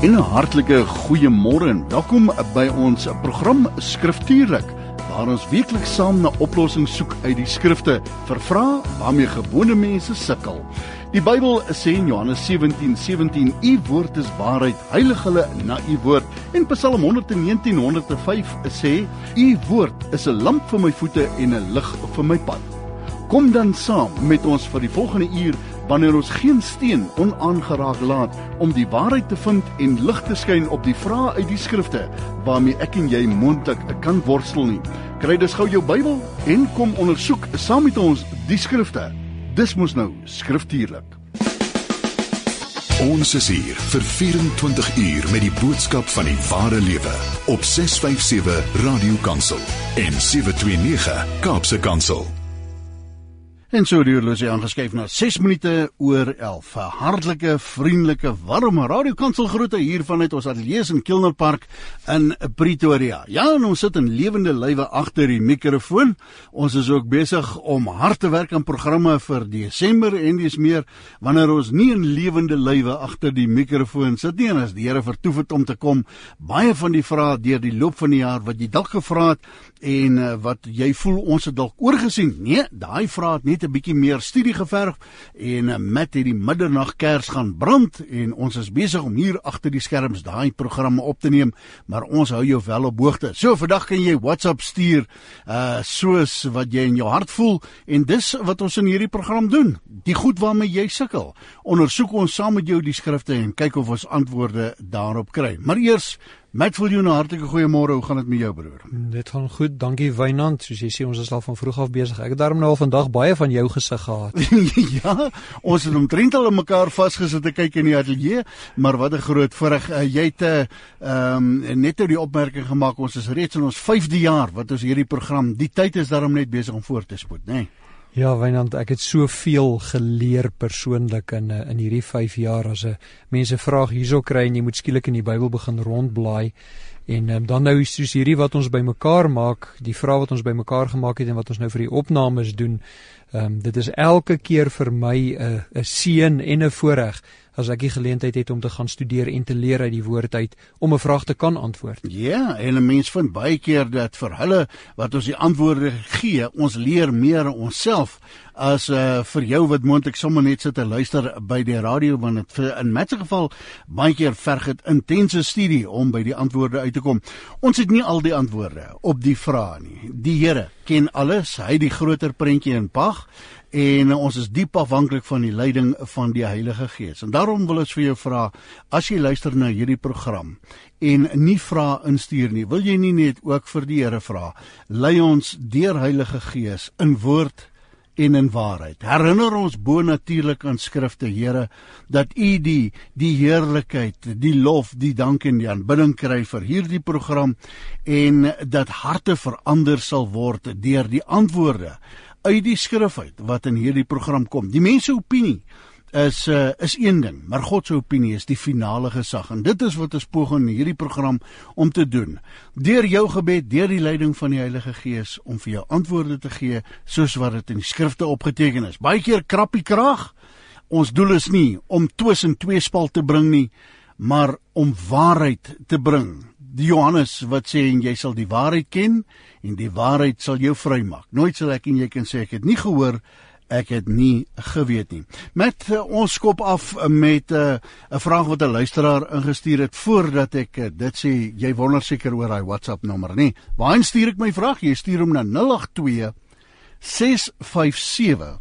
En 'n hartlike goeiemôre en welkom by ons program Skriftuurlik, waar ons weekliks saam na oplossings soek uit die skrifte vir vrae waarmee gewone mense sukkel. Die Bybel sê in Johannes 17:17, U woord is waarheid, heilig hulle na U woord. En Psalm 119:105 sê, U woord is 'n lamp vir my voete en 'n lig vir my pad. Kom dan saam met ons vir die volgende uur, wanneer ons geen steen onaangeraak laat, om die waarheid te vind en lig te skyn op die vrae uit die skrifte, waarmee ek en jy moontlik kan worstel nie. Kry dus gou jou Bybel en kom ondersoek saam met ons die skrifte. Dis mos nou Skriftuurlik. Ons is hier vir 24 uur met die boodskap van die ware lewe op 657 Radio Kansel en 729 Kaapse Kansel. En so die horlosie aangeskuif na 6 minute oor 11. Hartlike, vriendelike, warme Radio Kansel groete hier vanuit ons ateljee in Kilner Park in Pretoria. Ja, en ons sit in lewende lywe agter die mikrofoon. Ons is ook besig om hard te werk aan programme vir Desember en dis meer wanneer ons nie in lewende lywe agter die mikrofoon sit nie, en as die Here vertoef het om te kom. Baie van die vrae deur die loop van die jaar wat jy dalk gevra het en wat jy voel ons het dalk oorgesien. Nee, daai vrae het net 'n bietjie meer studie geverg en met hierdie middernagkers gaan brand en ons is besig om hier agter die skerms daai programme op te neem, maar ons hou jou wel op hoogte. So vandag kan jy WhatsApp stuur soos wat jy in jou hart voel, en dis wat ons in hierdie program doen. Die goed waarmee jy sukkel, ondersoek ons saam met jou die skrifte en kyk of ons antwoorde daarop kry. Maar eers, Matt Viljoen, 'n hartlike goeiemôre. Hoe gaan dit met jou, broer? Dit gaan goed, dankie Wynand. Soos jy sê, ons is al van vroeg af besig. Ek het daarom nou al vandag baie van jou gesig gehad. Ja, ons het omtrent al in mekaar vasgesit te kyk in die ateljee, maar wat 'n groot voorreg. Jy het net nou die opmerking gemaak, ons is reeds in ons 5de jaar wat ons hierdie program, die tyd is daarom net besig om voort te spoed, né? Nee? Ja, Wynand, ek het soveel geleer persoonlik in hierdie 5 jaar, as mense vraag hierso kry en jy moet skielik in die Bybel begin rondblaai, en dan nou soos hierdie wat ons bymekaar maak, die vrae wat ons bymekaar gemaak het en wat ons nou vir die opnames doen, dit is elke keer vir my 'n seën en 'n voorreg as ek die geleentheid het om te gaan studeer en te leer uit die woord uit, om 'n vraag te kan antwoord. Ja, en 'n mens vind baie keer dat vir hulle wat ons die antwoorde gee, ons leer meer onsself as vir jou wat moontlik sommer net sit te luister by die radio, want dit in my geval baie keer verg dit intense studie om by die antwoorde uit te kom. Ons het nie al die antwoorde op die vrae nie. Die Here ken alles, hy het die groter prentjie in pag, en ons is diep afhanklik van die leiding van die Heilige Gees. En daarom wil ons vir jou vra, as jy luister na hierdie program en nie vrae instuur nie, wil jy nie net ook vir die Here vra, lei ons deur Heilige Gees in woord en in waarheid. Herinner ons bonatuurlik aan skrifte, Here, dat U die heerlikheid, die lof, die dank en die aanbidding kry vir hierdie program, en dat harte verander sal word deur die antwoorde uit die skrif uit wat in hierdie program kom. Die mense opinie is een ding, maar God se opinie is die finale gesag, en dit is wat ons poog in hierdie program om te doen. Deur jou gebed, deur die leiding van die Heilige Gees, om vir jou antwoorde te gee, soos wat dit in die skrifte opgeteken is. Baie keer krappie kraag. Ons doel is nie om twis en tweespal te bring nie, maar om waarheid te bring. Die Johannes wat sê, en jy sal die waarheid ken, en die waarheid sal jou vrymaak. Nooit sal ek en jy kan sê, ek het nie gehoor, ek het nie geweet nie. Met ons skop af met 'n vraag wat 'n luisteraar ingestuur het, voordat ek dit sê, jy wonder seker oor hy WhatsApp nommer, nie? Waarheen stuur ek my vraag? Jy stuur hom na 082 657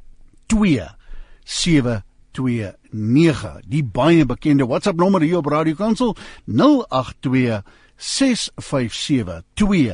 2729. Die baie bekende WhatsApp nommer hier op Radio Kansel, 082 657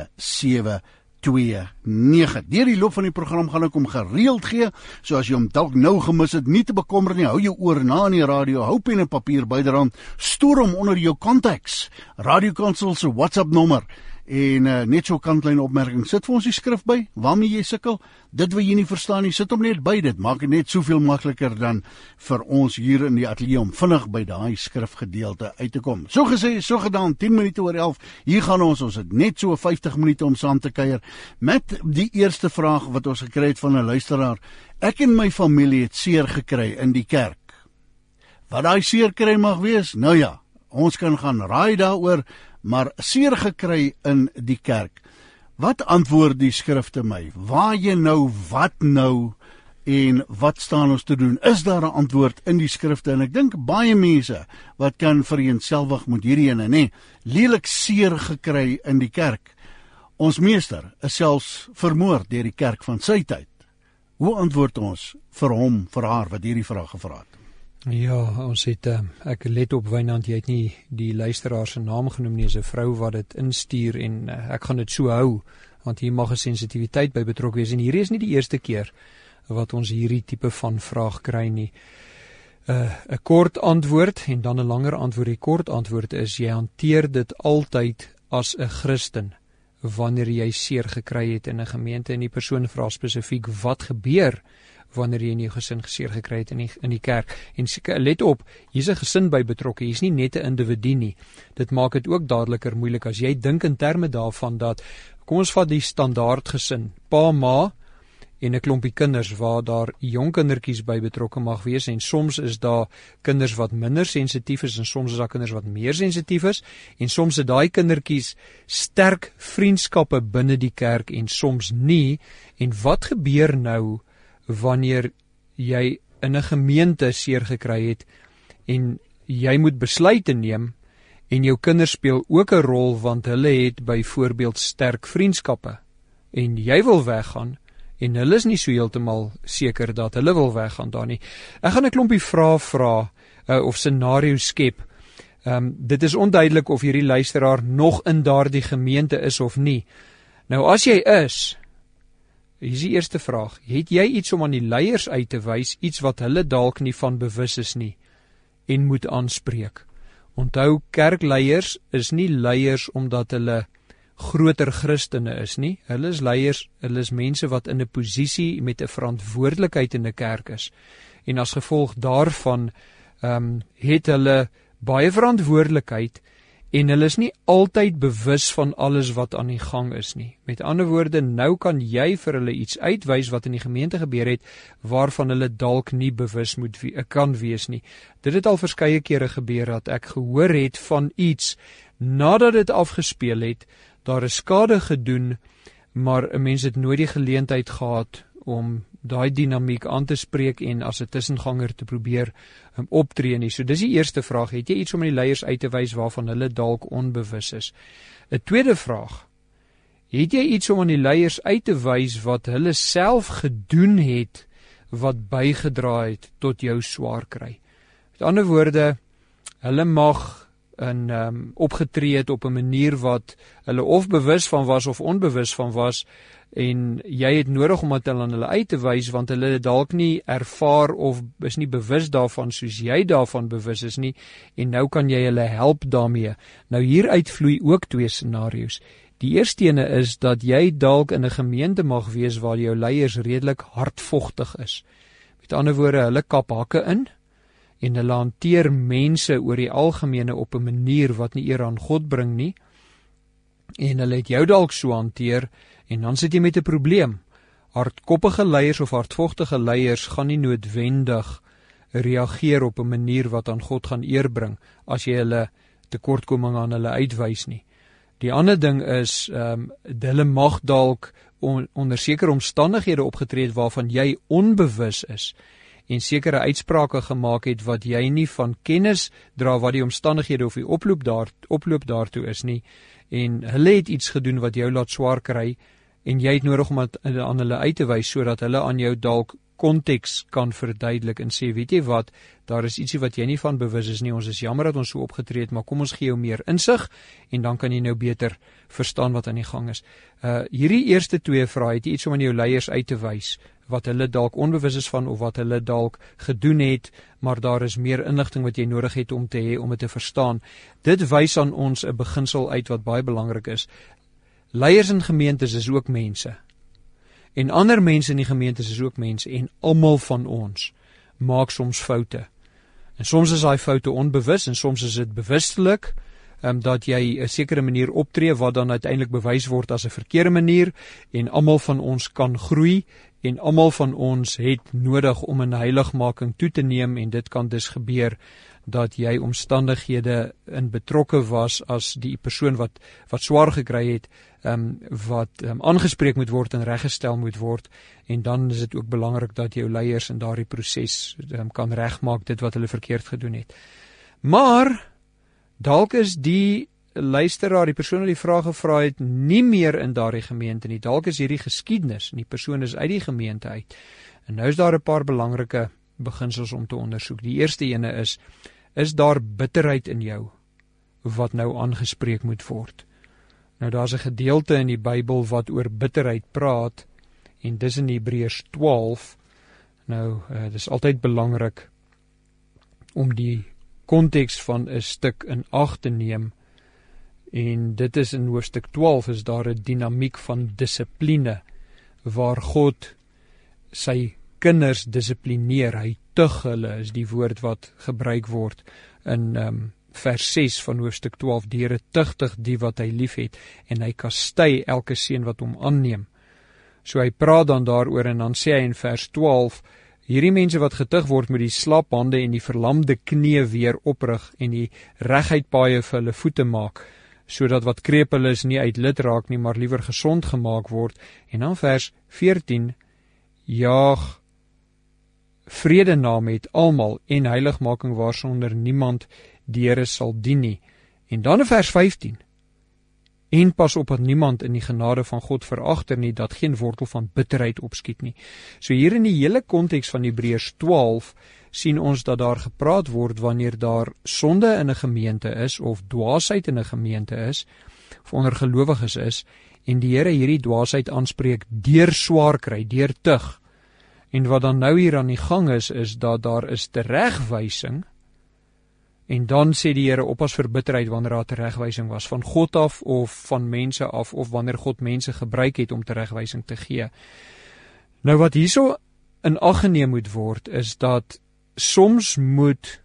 2729. Deur die loop van die program gaan ek hom gereeld gee, so as jy hom dalk nou gemis het, nie te bekommer nie, hou jou oor na in die radio, hou pen en papier byderhand, stoor hom onder jou contacts, Radio Kansel se WhatsApp nommer, en net so kantlyn opmerking, sit vir ons die skrif by, waarmee jy sukkel, dit wat jy nie verstaan nie, sit hom net by, dit maak dit net soveel makliker dan vir ons hier in die ateljee om vinnig by daai skrifgedeelte uit te kom. So gesê, so gedaan, 10 minute oor 11, hier gaan ons het net so 50 minute om saam te kuier, met die eerste vraag wat ons gekry het van 'n luisteraar. Ek en my familie het seer gekry in die kerk. Wat daai seer kry mag wees, nou ja, ons kan gaan raai daaroor, maar seer gekry in die kerk. Wat antwoord die skrifte my? Waar jy nou, wat nou, en wat staan ons te doen? Is daar 'n antwoord in die skrifte? En ek dink baie mense wat kan vereenselwig met hierdie ene, nee, lelik seer gekry in die kerk. Ons meester is selfs vermoord deur die kerk van sy tyd. Hoe antwoord ons vir hom, vir haar, wat hierdie vraag gevra het? Ja, ons het, ek let op Wynand, jy het nie die luisteraar se naam genoem nie, is 'n vrou wat dit instuur en ek gaan dit so hou, want hier mag 'n sensitiwiteit by betrokke wees en hierdie is nie die eerste keer wat ons hierdie tipe van vraag kry nie. 'n Kort antwoord en dan 'n langer antwoord. Die kort antwoord is, jy hanteer dit altyd as 'n Christen wanneer jy seer gekry het in 'n gemeente en die persoon vra spesifiek, wat gebeur wanneer jy in jou gesin seer gekry het in die kerk? En let op, hier's 'n gesin by betrokke, hier's nie net 'n individu nie. Dit maak dit ook dadeliker moeilik as jy dink in terme daarvan dat, kom ons vat die standaard gesin, pa, ma en 'n klompie kinders waar daar jong kindertjies by betrokke mag wees en soms is daar kinders wat minder sensitief is en soms is daar kinders wat meer sensitief is en soms het daai kindertjies sterk vriendskappe binne die kerk en soms nie. En wat gebeur nou wanneer jy in 'n gemeente seer gekry het en jy moet besluite neem en jou kinders speel ook 'n rol want hulle het byvoorbeeld sterk vriendskappe en jy wil weggaan en hulle is nie so heeltemal seker dat hulle wil weggaan daar nie. Ek gaan 'n klompie vrae vra of scenario's skep. Dit is onduidelik of hierdie luisteraar nog in daardie gemeente is of nie. Nou as jy is, hier is die eerste vraag, het jy iets om aan die leiers uit te wys, iets wat hulle dalk nie van bewus is nie en moet aanspreek? Onthou, kerkleiers is nie leiers omdat hulle groter Christene is nie. Hulle is leiers, hulle is mense wat in 'n posisie met 'n verantwoordelikheid in 'n kerk is. En as gevolg daarvan het hulle baie verantwoordelikheid en hulle is nie altyd bewus van alles wat aan die gang is nie. Met ander woorde, nou kan jy vir hulle iets uitwys wat in die gemeente gebeur het, waarvan hulle dalk nie bewus kan wees nie. Dit het al verskeie kere gebeur dat ek gehoor het van iets, nadat dit afgespeel het, daar is skade gedoen, maar 'n mens het nooit die geleentheid gehad om daai dinamiek aan te spreek en as 'n tussenganger te probeer optree nie. So dis die eerste vraag, het jy iets om aan die leiers uit te wys waarvan hulle dalk onbewus is? 'n Tweede vraag, het jy iets om aan die leiers uit te wys wat hulle self gedoen het, wat bygedra het tot jou swaar kry? Met ander woorde, hulle mag opgetree het op 'n manier wat hulle of bewus van was of onbewus van was en jy het nodig om dit aan hulle uit te wys want hulle het dalk nie ervaar of is nie bewus daarvan soos jy daarvan bewus is nie en nou kan jy hulle help daarmee. Nou hieruit vloei ook twee scenario's. Die eerste ene is dat jy dalk in 'n gemeente mag wees waar jou leiers redelik hardvogtig is. Met ander woorde, hulle kap hakke in en hulle hanteer mense oor die algemene op 'n manier wat nie eer aan God bring nie, en hulle het jou dalk so hanteer, en dan sit jy met 'n probleem. Hardkoppige leiers of hardvogtige leiers gaan nie noodwendig reageer op 'n manier wat aan God gaan eer bring, as jy hulle tekortkominge aan hulle uitwys nie. Die ander ding is, hulle mag dalk onder sekere omstandighede opgetree het waarvan jy onbewus is, en sekere uitsprake gemaak het wat jy nie van kennis dra wat die omstandighede of die oploop daartoe is nie, en hulle het iets gedoen wat jou laat swaar kry, en jy het nodig om het aan hulle uit te wys, sodat hulle aan jou dalk konteks kan verduidelik en sê, weet jy wat, daar is ietsie wat jy nie van bewus is nie, ons is jammer dat ons so opgetree het, maar kom ons gee jou meer insig, en dan kan jy nou beter verstaan wat aan die gang is. Hierdie eerste twee vrae, het jy iets om aan jou leiers uit te wys, wat hulle dalk onbewus is van, of wat hulle dalk gedoen het, maar daar is meer inligting wat jy nodig het om te hê, om het te verstaan. Dit wys aan ons 'n beginsel uit wat baie belangrik is. Leiers in gemeentes is ook mense, en ander mense in die gemeentes is ook mense, en almal van ons maak soms foute. En soms is daai foute onbewus, en soms is dit bewustelik, dat jy 'n sekere manier optree wat dan uiteindelik bewys word as 'n verkeerde manier, en almal van ons kan groei, en almal van ons het nodig om in heiligmaking toe te neem, en dit kan dus gebeur dat jy omstandighede in betrokke was as die persoon wat swaar gekry het, wat aangespreek moet word en reggestel moet word, en dan is dit ook belangrik dat jou leiers in daardie proses kan regmaak dit wat hulle verkeerd gedoen het. Maar dalk is die luisteraar, die persoon wat die vraag gevra het, nie meer in daardie gemeente nie. Dalk is hierdie geskiedenis en die persoon is uit die gemeente uit. En nou is daar 'n paar belangrike beginsels om te ondersoek. Die eerste ene is daar bitterheid in jou wat nou aangespreek moet word? Nou daar's 'n gedeelte in die Bybel wat oor bitterheid praat, en dis in Hebreërs 12. Nou, dis altyd belangrik om die konteks van 'n stuk in ag te neem, en dit is in hoofstuk 12 is daar 'n dinamiek van dissipline, waar God sy kinders dissiplineer, hy tug hulle, is die woord wat gebruik word in vers 6 van hoofstuk 12, die Here tugtig die wat hy lief het, en hy kastei elke seun wat hom aanneem. So hy praat dan daaroor, en dan sê hy in vers 12, hierdie mense wat getug word met die slap hande en die verlamde knie weer oprig, en die reguit paaie vir hulle voete maak, sodat wat krepeel is nie uit lid raak nie, maar liewer gesond gemaak word. En dan vers 14, jaag vrede na met almal en heiligmaking waarsonder niemand die Here sal dien nie. En dan in vers 15, en pas op dat niemand in die genade van God veragter nie, dat geen wortel van bitterheid opskiet nie. So hier in die hele konteks van Hebreërs 12 sien ons dat daar gepraat word wanneer daar sonde in 'n gemeente is, of dwaasheid in 'n gemeente is, of onder gelowiges is, en die Here hierdie dwaasheid aanspreek deur swaar kry, deur tug. En wat dan nou hier aan die gang is dat daar is teregwysing, en dan sê die Here oppas vir bitterheid wanneer daar teregwysing was, van God af of van mense af, of wanneer God mense gebruik het om teregwysing te gee. Nou wat hierso in ag geneem moet word, is dat soms moet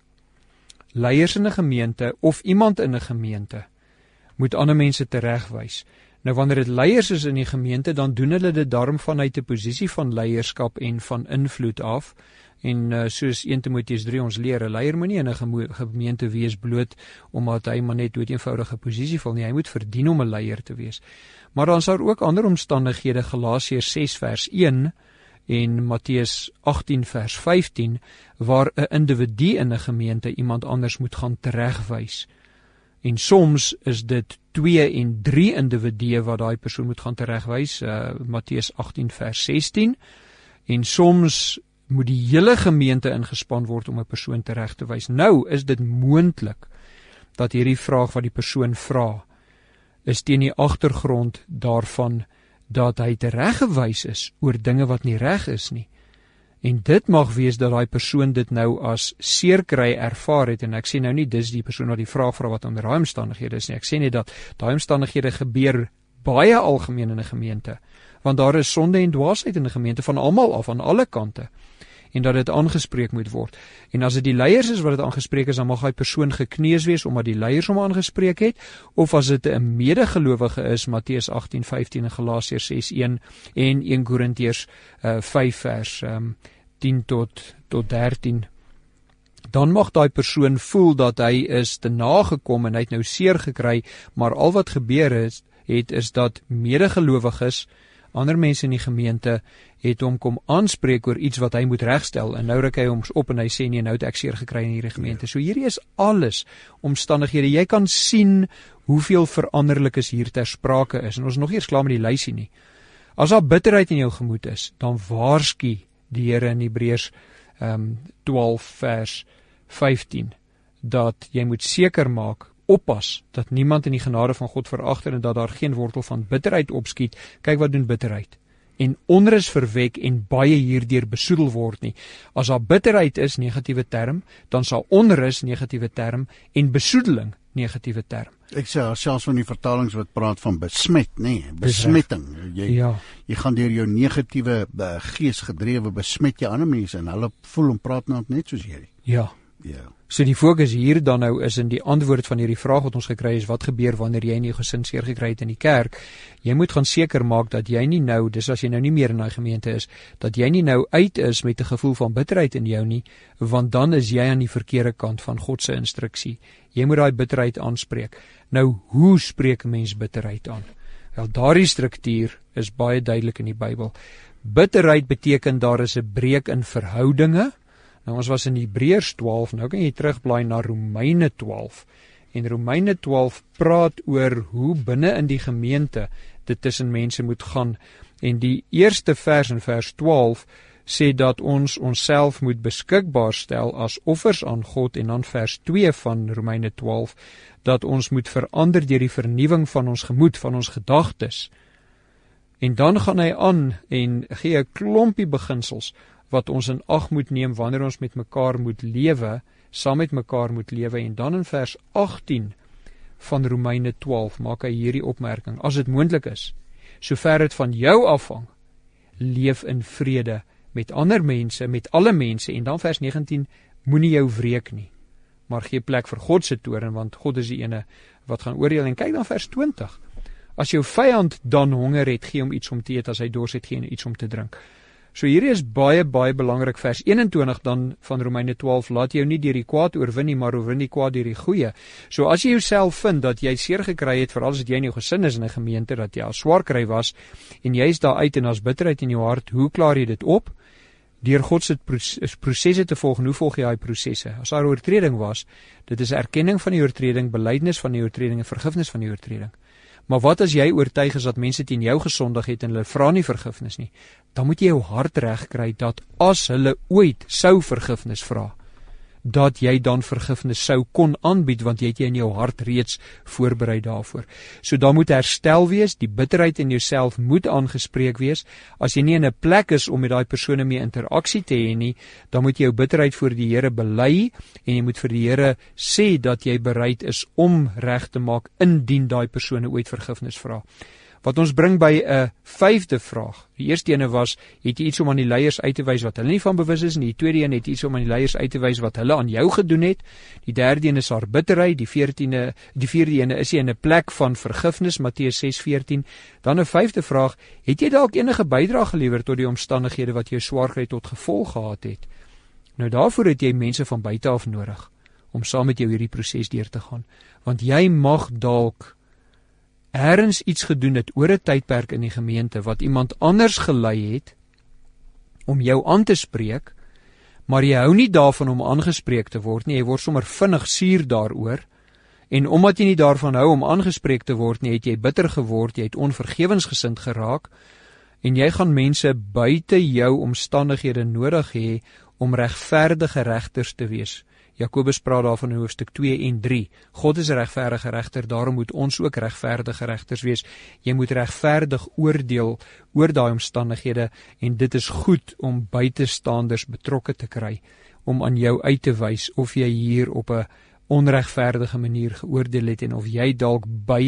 leiers in 'n gemeente, of iemand in 'n gemeente, moet ander mense teregwys. Nou wanneer dit leiers is in die gemeente, dan doen hulle dit daarom vanuit 'n posisie van leierskap en van invloed af. En soos 1 Timoteus 3 ons leer, 'n leier moenie in 'n gemeente wees bloot omdat hy maar net 'n eenvoudige posisie vul nie. Hy moet verdien om 'n leier te wees. Maar dan is daar ook ander omstandighede, Galasiërs 6 vers 1 en Matteus 18 vers 15, waar 'n individu in 'n gemeente iemand anders moet gaan teregwys. En soms is dit 2 en 3 individue wat daai persoon moet gaan teregwys, Matteus 18 vers 16, en soms moet die hele gemeente ingespan word om 'n persoon tereg te wys. Nou is dit moontlik dat hierdie vraag wat die persoon vra, is teen die agtergrond daarvan dat hy tereggewys is oor dinge wat nie reg is nie. En dit mag wees dat daai persoon dit nou as seerkry ervaar het, en ek sê nou nie dis die persoon wat die vraag vra wat onder daai omstandighede is nie. Ek sê net dat daai omstandighede gebeur baie algemeen in 'n gemeente, want daar is sonde en dwaasheid in 'n gemeente van almal af, aan alle kante, en dat dit aangespreek moet word. En as dit die leiers is wat dit aangespreek is, dan mag hy persoon gekneus wees omdat die leiers hom aangespreek het, of as dit 'n medegelowige is, Matteus 18:15 en Galasiërs 6:1 en 1 Korintiërs 5 vers 10 tot 13, dan mag daai persoon voel dat hy is te nagekom en hy het nou seer gekry, maar al wat gebeur is dat medegelowiges, ander mense in die gemeente, het hom kom aanspreek oor iets wat hy moet regstel, en nou ruk hy hom op en hy sê nee, nou het ek seer gekry in hierdie gemeente. So hierdie is alles omstandighede. Jy kan sien hoeveel veranderlikes hier ter sprake is, en ons is nog eers klaar met die lysie nie. As daar bitterheid in jou gemoed is, dan waarsku die Here in Hebreërs 12 vers 15, dat jy moet seker maak, oppas, dat niemand in die genade van God veragter en dat daar geen wortel van bitterheid opskiet. Kyk wat doen bitterheid. En onrus verwek en baie hierdeur besoedel word nie. As daar bitterheid is, negatiewe term, dan sal onrus negatiewe term en besoedeling negatiewe term. Ek sê selfs van die vertalings wat praat van besmet, nee, besmetting. Jy gaan deur jou negatiewe gees gedrewe besmet jy ander mense en hulle voel en praat nou net soos jy. Ja. Ja. So die fokus hier dan nou is in die antwoord van hierdie vraag wat ons gekry is, wat gebeur wanneer jy in jou gesin seer gekry het in die kerk? Jy moet gaan seker maak dat jy nie nou, dis as jy nou nie meer in daai gemeente is, dat jy nie nou uit is met 'n gevoel van bitterheid in jou nie, want dan is jy aan die verkeerde kant van God se instruksie. Jy moet daai bitterheid aanspreek. Nou, hoe spreek 'n mens bitterheid aan? Wel, daardie struktuur is baie duidelik in die Bybel. Bitterheid beteken daar is 'n breek in verhoudinge. Nou ons was in Hebreërs 12, nou kan jy terugblaai na Romeine 12. En Romeine 12 praat oor hoe binne in die gemeente dit tussen mense moet gaan. En die eerste vers in vers 12 sê dat ons onsself moet beskikbaar stel as offers aan God, en dan vers 2 van Romeine 12 dat ons moet verander deur die vernuwing van ons gemoed, van ons gedagtes. En dan gaan hy aan en gee 'n klompie beginsels wat ons in ag moet neem wanneer ons met mekaar moet lewe, saam met mekaar moet lewe. En dan in vers 18 van Romeine 12 maak hy hierdie opmerking: as dit moontlik is, sover dit van jou afhang, leef in vrede met ander mense, met alle mense. En dan vers 19, moenie jou wreek nie, maar gee plek vir God se toorn, want God is die ene wat gaan oordeel. En kyk dan vers 20, as jou vyand dan honger het, gee hom iets om te eet, as hy dors het, gee hom iets om te drink. So hierdie is baie, baie belangrik. Vers 21 dan van Romeine 12, laat jou nie deur die kwaad oorwin nie, maar oorwin die kwaad deur die goeie. So as jy jouself vind dat jy seer gekry het, veral as dit jy in jou gesin is in 'n gemeente, dat jy al swaar kry was, en jy is daar uit en as bitterheid in jou hart, hoe klaar jy dit op? Deur God se prosesse te volg. Hoe volg jy daai prosesse? As daar 'n oortreding was, dit is erkenning van die oortreding, belydenis van die oortreding en vergifnis van die oortreding. Maar wat as jy oortuig is dat mense teen jou gesondig het en hulle vra nie vergifnis nie? Dan moet jy jou hart reg kry dat as hulle ooit sou vergifnis vra, dat jy dan vergifnis sou kon aanbied, want jy het jy in jou hart reeds voorberei daarvoor. So daar moet herstel wees, die bitterheid in jouself moet aangespreek wees. As jy nie in 'n plek is om met daai persone mee interaksie te hê nie, dan moet jy jou bitterheid voor die Here bely, en jy moet vir die Here sê dat jy bereid is om reg te maak indien daai persone ooit vergifnis vra. Wat ons bring by 'n 5de vraag. Die eerste ene was, het jy iets om aan die leiers uit te wys wat hulle nie van bewus is nie? Die tweede ene, het jy iets om aan die leiers uit te wys wat hulle aan jou gedoen het? Die derde ene is haar bitterheid. Die vierde ene, is jy in 'n plek van vergifnis? Matteus 6:14. Dan 'n 5de vraag, het jy dalk enige bydrae gelewer tot die omstandighede wat jou swaar kry tot gevolg gehad het? Nou daarvoor het jy mense van buite af nodig om saam met jou hierdie proses deur te gaan. Want jy mag dalk ergens iets gedoen het oor 'n tydperk in die gemeente wat iemand anders gelei het om jou aan te spreek, maar jy hou nie daarvan om aangespreek te word nie. Jy word sommer vinnig suur daaroor, en omdat jy nie daarvan hou om aangespreek te word nie, het jy bitter geword, jy het onvergewensgesind geraak, en jy gaan mense buite jou omstandighede nodig hê om regverdige regters te wees. Jakobus praat daarvan in hoofstuk 2 en 3. God is 'n regverdige regter, daarom moet ons ook regverdige regters wees. Jy moet regverdig oordeel oor daai omstandighede, en dit is goed om buitestanders betrokke te kry, om aan jou uit te wys of jy hier op 'n onregverdige manier geoordeel het, en of jy dalk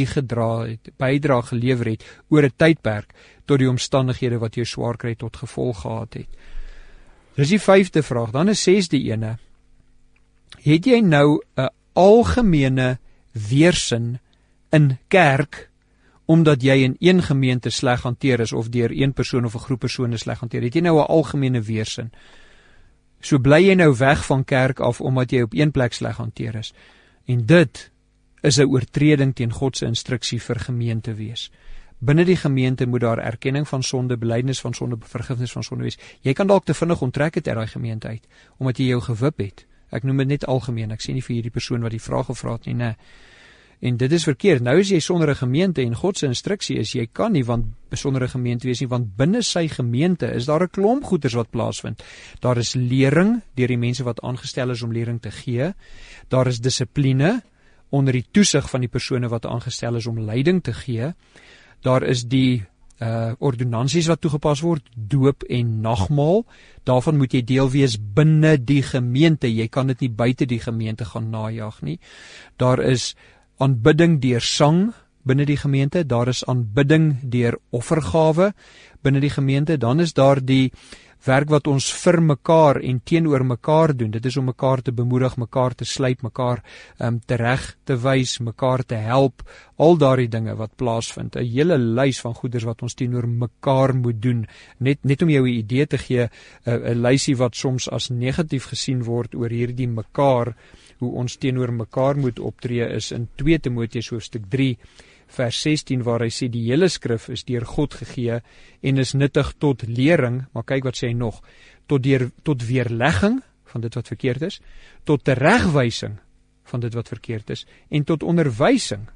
bydra gelewer het oor 'n tydperk tot die omstandighede wat jou swaar kry tot gevolg gehad het. Dis die 5de vraag. Dan 'n 6de ene. Het jy nou 'n algemene weersin in kerk omdat jy in een gemeente sleg hanteer is, of deur een persoon of 'n groep persone sleg hanteer? Het jy nou 'n algemene weersin? So bly jy nou weg van kerk af omdat jy op een plek sleg hanteer is. En dit is 'n oortreding teen God se instruksie vir gemeente wees. Binne die gemeente moet daar erkenning van sonde, belydenis van sonde, vergifnis van sonde wees. Jy kan dalk te vinnig onttrek het uit daai gemeente uit, omdat jy jou gewip het. Ek noem dit net algemeen, ek sê nie vir hierdie persoon wat die vraag gevra het nie, nee. En dit is verkeerd. Nou is jy sonder 'n gemeente, en God se instruksie is, jy kan nie sonder 'n gemeente wees nie, want binne sy gemeente is daar 'n klomp goeders wat plaasvind. Daar is lering deur die mense wat aangestel is om lering te gee. Daar is dissipline onder die toesig van die persone wat aangestel is om leiding te gee. Daar is die ordonnansies wat toegepas word, doop en nagmaal. Daarvan moet jy deel wees binne die gemeente. Jy kan dit nie buite die gemeente gaan najag nie. Daar is aanbidding deur sang binne die gemeente. Daar is aanbidding deur offergawe binne die gemeente. Dan is daar die werk wat ons vir mekaar en teenoor mekaar doen. Dit is om mekaar te bemoedig, mekaar te slyp, mekaar tereg te wys, mekaar te help, al daardie dinge wat plaasvind. 'n Hele lys van goeders wat ons teenoor mekaar moet doen. Net om jou 'n idee te gee, 'n lysie wat soms as negatief gesien word oor hierdie mekaar, hoe ons teenoor mekaar moet optree, is in 2 Timoteus hoofstuk 3 vers 16 waar hy sê die hele skrif is deur God gegee en is nuttig tot lering, maar kyk wat sê hy nog, tot weerlegging van dit wat verkeerd is, tot teregwysing van dit wat verkeerd is en tot onderwysing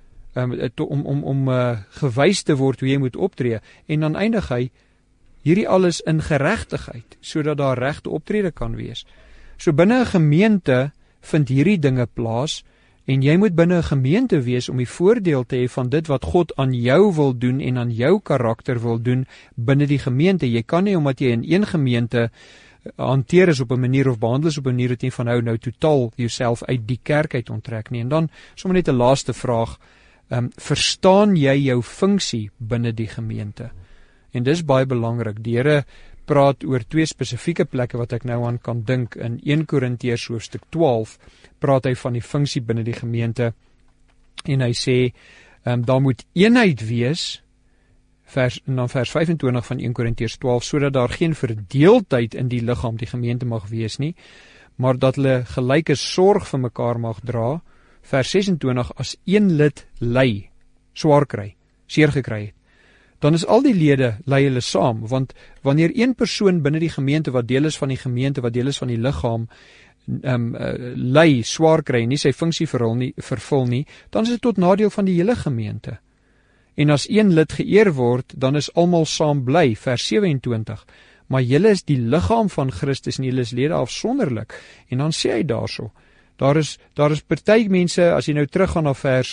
om gewys te word hoe jy moet optree, en dan eindig hy hierdie alles in geregtigheid sodat daar regte optrede kan wees. So binne 'n gemeente vind hierdie dinge plaas, en jy moet binne 'n gemeente wees om die voordeel te hê van dit wat God aan jou wil doen en aan jou karakter wil doen binne die gemeente. Jy kan nie, omdat jy in een gemeente hanteer is op 'n manier of behandel is op 'n manier, dat jy van nou totaal jouself uit die kerk uit onttrek nie. En dan sommer net 'n laaste vraag, verstaan jy jou funksie binne die gemeente? En dis baie belangrik. Die Here praat oor 2 spesifieke plekke wat ek nou aan kan dink. In 1 Korintiërs hoofstuk 12 praat hy van die funksie binne die gemeente, en hy sê, daar moet eenheid wees, en dan vers 25 van 1 Korintiërs 12, sodat daar geen verdeeldheid in die liggaam, die gemeente mag wees nie, maar dat hulle gelyke sorg vir mekaar mag dra. Vers 26, as een lid ly, swaar kry, seer gekry het, dan is al die lede ly hulle saam, want wanneer een persoon binne die gemeente wat deel is van die gemeente, wat deel is van die liggaam, ly, swaar kry, nie sy funksie vervul nie, dan is dit tot nadeel van die hele gemeente. En as een lid geëer word, dan is almal saam bly, vers 27, maar julle is die liggaam van Christus en julle is lede afsonderlik. En dan sê hy daarso, daar is party mense, as jy nou teruggaan na vers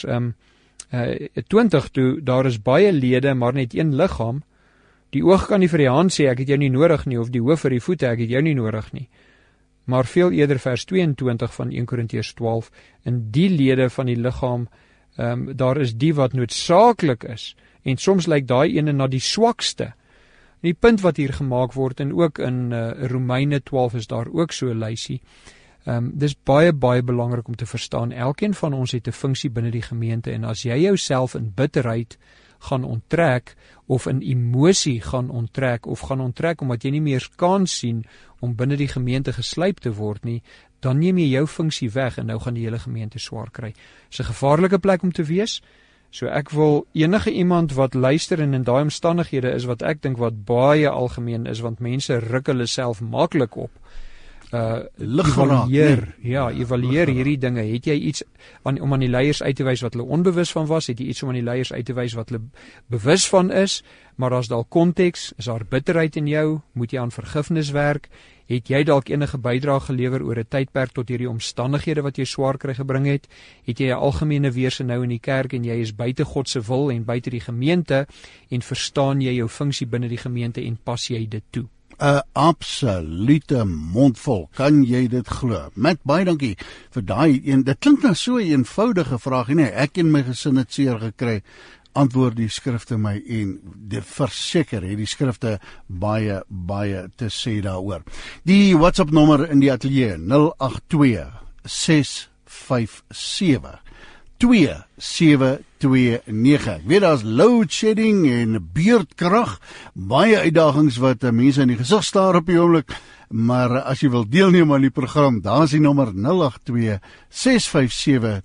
20 toe, daar is baie lede, maar net een liggaam. Die oog kan nie vir die hand sê, ek het jou nie nodig nie, of die hoof vir die voete, ek het jou nie nodig nie. Maar veel eerder vers 22 van 1 Korintiërs 12, in die lede van die liggaam, daar is die wat noodsaaklik is, en soms lyk daai ene na die swakste. Die punt wat hier gemaak word, en ook in Romeine 12 is daar ook so 'n lysie. Dis baie belangrik om te verstaan, elkeen van ons het 'n funksie binne die gemeente, en as jy jouself in bitterheid gaan onttrek, of in emosie gaan onttrek, omdat jy nie meer kan sien om binne die gemeente geslyp te word nie, dan neem jy jou funksie weg, en nou gaan die hele gemeente swaar kry. Dis 'n gevaarlike plek om te wees. So ek wil enige iemand wat luister en in daai omstandighede is, wat ek dink wat baie algemeen is, want mense ruk hulle self maklik op, evalueer hierdie dinge. Het jy iets om aan die leiers uit te wys wat hulle onbewus van was? Het jy iets om aan die leiers uit te wys wat hulle bewus van is? Maar as daar konteks, is daar bitterheid in jou, moet jy aan vergifnis werk? Het jy dalk enige bydrae gelewer oor 'n tydperk tot hierdie omstandighede wat jy swaar kry gebring het? Het jy 'n algemene weerse nou in die kerk en jy is buite God se wil en buite die gemeente, en verstaan jy jou funksie binne die gemeente en pas jy dit toe? 'n absolute mondvol, kan jy dit glo? Met baie dankie vir daai een. Dit klink nou so 'n eenvoudige vraag, nee, ek en my gesin het seer gekry. Antwoord die skrifte my, en verseker het die skrifte baie te sê daaroor. Die WhatsApp nommer in die ateljee 082 657 2729. Ek weet daar's load shedding en beurtkrag, baie uitdagings wat mense in die gesig staar op die oomblik, maar as jy wil deelneem aan die program, daar is die nommer 082 657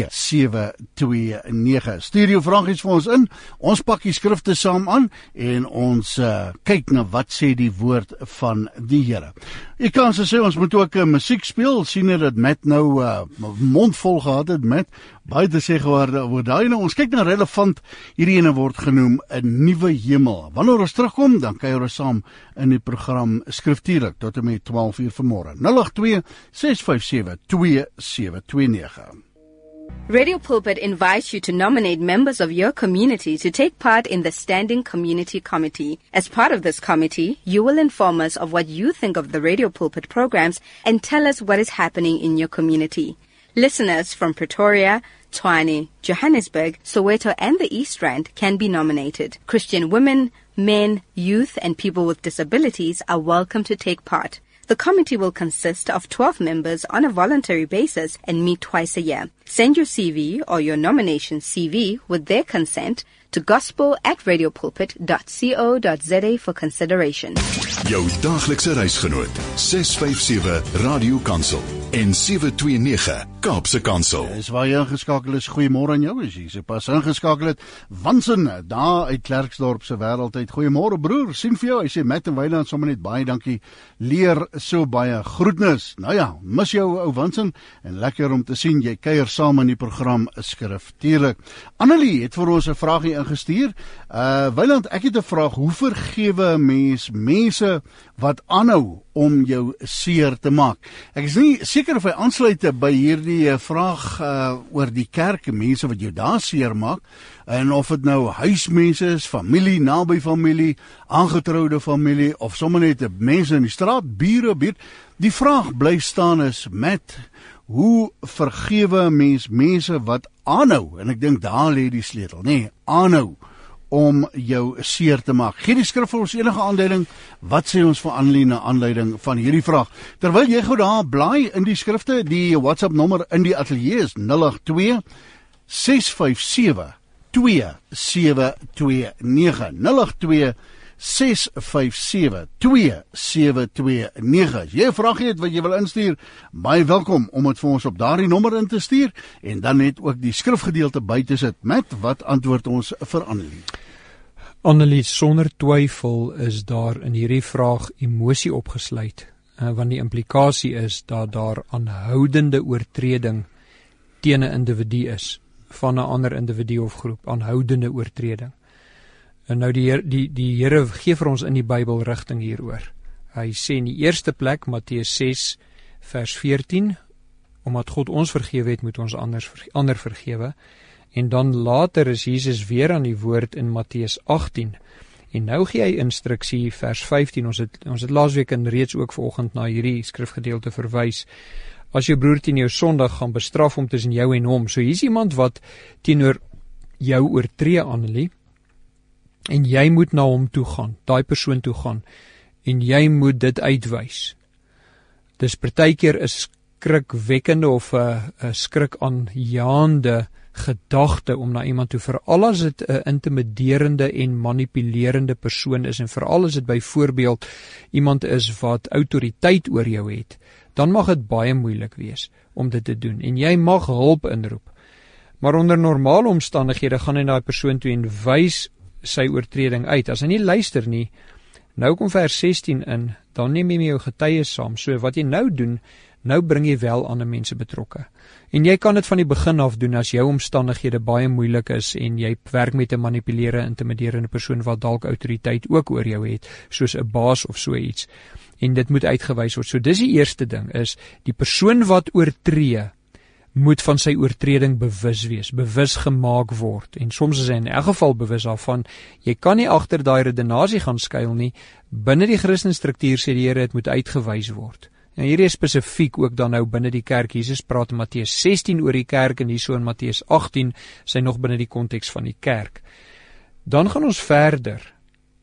2729. Stuur jou vragies vir ons in, ons pak die skrifte saam aan, en ons kyk na wat sê die woord van die Here. Ek kan sê, ons moet ook musiek speel, sien dat Matt nou mondvol gehad het, Matt, baie te sê geworde oor daai. Nou, ons kyk na relevant, hierdie ene word genoem 'n nuwe hemel. Wanneer ons terugkom, dan kuier ons saam in die program skriftuurlik tot en met 12:00 vanmôre. 082 657 2729. Radio Pulpit invites you to nominate members of your community to take part in the Standing Community Committee. As part of this committee, you will inform us of what you think of the Radio Pulpit programs and tell us what is happening in your community. Listeners from Pretoria, Tshwane, Johannesburg, Soweto and the East Rand can be nominated. Christian women, men, youth and people with disabilities are welcome to take part. The committee will consist of 12 members on a voluntary basis and meet twice a year. Send your CV or your nomination CV with their consent to gospel@radiopulpit.co.za for consideration. Jou daaglikse reisgenoot, 657 Radio Kansel en 729 Kaapse Kansel. Dis waar jy ingeskakel is. Goeiemôre aan jou, as jy so pas ingeskakel het. Wansin, daar uit Klerksdorp se wêreldheid. Goeiemôre broer, sien vir jou. Hy sê Matt en Weiland sommer net baie dankie. Leer so baie groetnis. Nou ja, mis jou ou Wansin en lekker om te sien jy kuier saam in die program skriftuurlik. Annelie het vir ons 'n vraagie ingestuur. Weiland, ek het 'n vraag. Hoe vergewe mense wat aanhou om jou seer te maak? Ek is nie seker of hy aansluit by hierdie vraag oor die kerk, mense wat jou daar seer maak, en of dit nou huismense is, familie, naby familie, aangetroude familie, of sommer net mense in die straat, bure. Die vraag bly staan is, hoe vergewe mense wat aanhou, en ek dink daar lê die sleutel, aanhou om jou seer te maak. Gee die skrif vir ons enige aanduiding, wat sê ons vir Annelie na aanleiding van hierdie vraag? Terwyl jy gou daar blaai in die skrifte, die WhatsApp nommer in die ateljee is 082 657 2729 082 657 2729. As jy 'n vraag het wat jy wil instuur, baie welkom om dit vir ons op daardie nommer in te stuur en dan net ook die skrifgedeelte by te sit. Met wat antwoord ons vir Annelie? Annelie, sonder twyfel is daar in hierdie vraag emosie opgesluit, want die implikasie is dat daar aanhoudende oortreding teen 'n individu is van 'n ander individu of groep, aanhoudende oortreding. En nou die Here gee vir ons in die Bybel rigting hieroor. Hy sê in die eerste plek, Matteus 6 vers 14, omdat God ons vergewe het, moet ons ander vergewe. En dan later is Jesus weer aan die woord in Matteus 18. En nou gee hy instruksie, vers 15, ons het laasweek en reeds ook vanoggend na hierdie skrifgedeelte verwys. As jou broer teen jou sondig, gaan bestraf hom tussen jou en hom. So hier's iemand wat teenoor jou oortree, Annelie, en jy moet na hom toe gaan, daai persoon toe gaan, en jy moet dit uitwys. Dis partykeer 'n skrikwekkende of 'n skrikaanjaende gedagte om na iemand toe, veral as dit 'n intimiderende en manipulerende persoon is, en veral as dit byvoorbeeld iemand is wat autoriteit oor jou het, dan mag dit baie moeilik wees om dit te doen, en jy mag hulp inroep. Maar onder normale omstandighede gaan hy na die persoon toe en wys sy oortreding uit. As hy nie luister nie, nou kom vers 16 in, dan neem jy met jou getuies saam. So wat jy nou doen, nou bring jy wel ander mense betrokke. En jy kan dit van die begin af doen as jou omstandighede baie moeilik is en jy werk met 'n manipulerende, intimiderende persoon wat dalk autoriteit ook oor jou het, soos 'n baas of so iets. En dit moet uitgewys word. So dis die eerste ding, is die persoon wat oortree moet van sy oortreding bewus wees, bewus gemaak word. En soms is hy in elk geval bewus daarvan. Jy kan nie agter daai redenasie gaan skuil nie. Binne die Christenstruktuur sê die Here, dit moet uitgewys word. En hierdie is spesifiek ook dan nou binne die kerk. Jesus praat in Matteus 16 oor die kerk en hierso in Matteus 18 sy nog binne die konteks van die kerk. Dan gaan ons verder.